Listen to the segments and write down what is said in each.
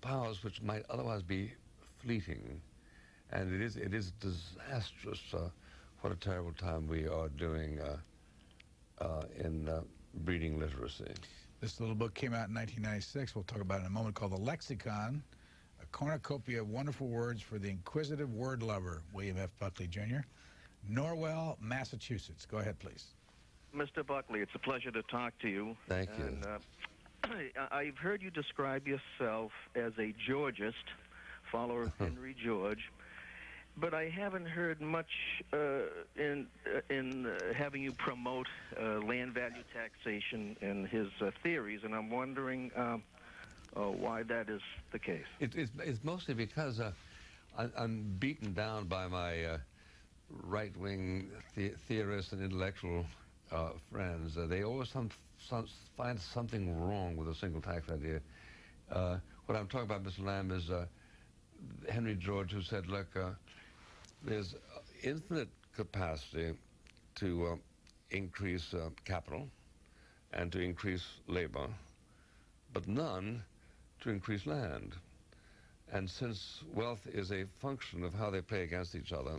powers which might otherwise be fleeting, and it is disastrous. What a terrible time we are doing in breeding literacy. This little book came out in 1996. We'll talk about it in a moment, called The Lexicon, a cornucopia of wonderful words for the inquisitive word lover, William F. Buckley, Jr., Norwell, Massachusetts. Go ahead, please. Mr. Buckley, it's a pleasure to talk to you. Thank you. And I've heard you describe yourself as a Georgist, follower of Henry George, but I haven't heard much in having you promote land value taxation and his theories, and I'm wondering why that is the case. It's mostly because I'm beaten down by my right-wing theorists and intellectual friends. They always find something wrong with a single tax idea. What I'm talking about, Mr. Lamb, is Henry George, who said, look, there's infinite capacity to increase capital and to increase labor, but none to increase land. And since wealth is a function of how they play against each other,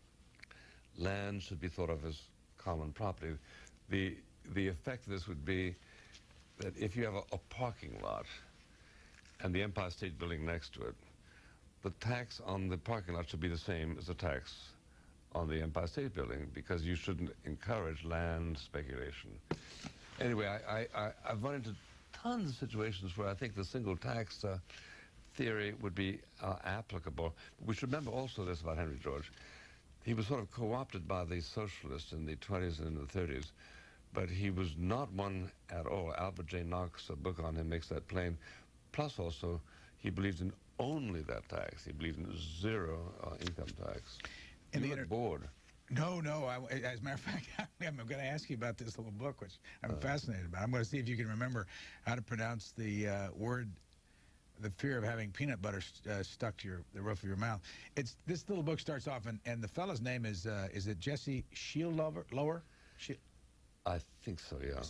land should be thought of as common property. The effect of this would be that if you have a parking lot and the Empire State Building next to it, the tax on the parking lot should be the same as the tax on the Empire State Building, because you shouldn't encourage land speculation. Anyway, I've run into tons of situations where I think the single tax theory would be applicable. We should remember also this about Henry George. He was sort of co-opted by the socialists in the 20s and in the 30s, but he was not one at all. Albert J. Nock's book on him makes that plain. Plus also, he believed in only that tax. He believed in zero income tax. And you were bored. No. As a matter of fact, I'm going to ask you about this little book, which I'm fascinated about. I'm going to see if you can remember how to pronounce the word, the fear of having peanut butter stuck to the roof of your mouth. This little book starts off, and the fellow's name is it Jesse Shieldlower? I think so, yeah.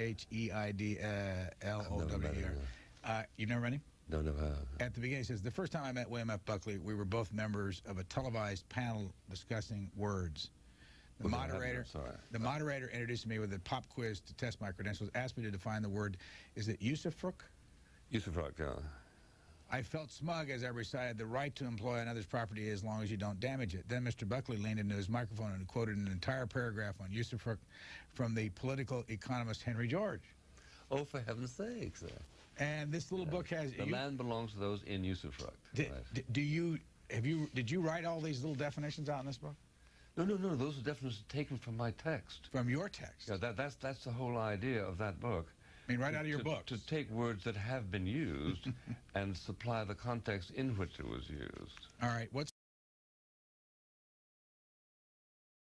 S-H-E-I-D-L-O-W-E-R. You've never met him? No, never have. At the beginning, he says, the first time I met William F. Buckley, we were both members of a televised panel discussing words. The moderator introduced me with a pop quiz to test my credentials, asked me to define the word. Is it usufruct? Usufruct, yeah. I felt smug as I recited the right to employ another's property as long as you don't damage it. Then Mr. Buckley leaned into his microphone and quoted an entire paragraph on usufruct from the political economist Henry George. Oh, for heaven's sakes. And this little book has... The land belongs to those in usufruct. Did you write all these little definitions out in this book? No. Those are definitions taken from my text. From your text? Yeah, that's the whole idea of that book. I mean, right out of your book. To take words that have been used and supply the context in which it was used. All right. What's